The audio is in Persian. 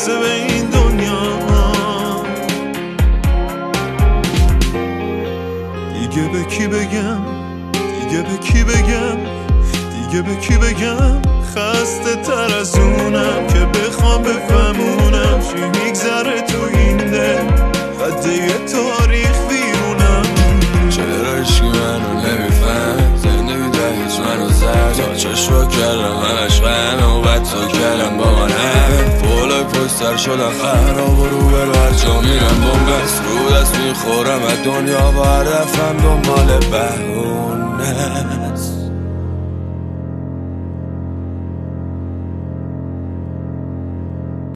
برسه به این دنیا. دیگه به کی بگم، دیگه به کی بگم، دیگه به کی بگم؟ خسته تر از اونم که بخوام بفهمونم چی میگذره تو این دل، خط یه تاریخ بیرونم. چرا عشقی منو نمیفهم؟ زندگی ده هیچ منو زد تا چشم کردم همش غمه و بد تا کردم با من هم فولای پشتر شدن خراب و رو برو هر جا میرم بومبست رو دست میخورم از دنیا و هر دفعم دنبال بهونه است.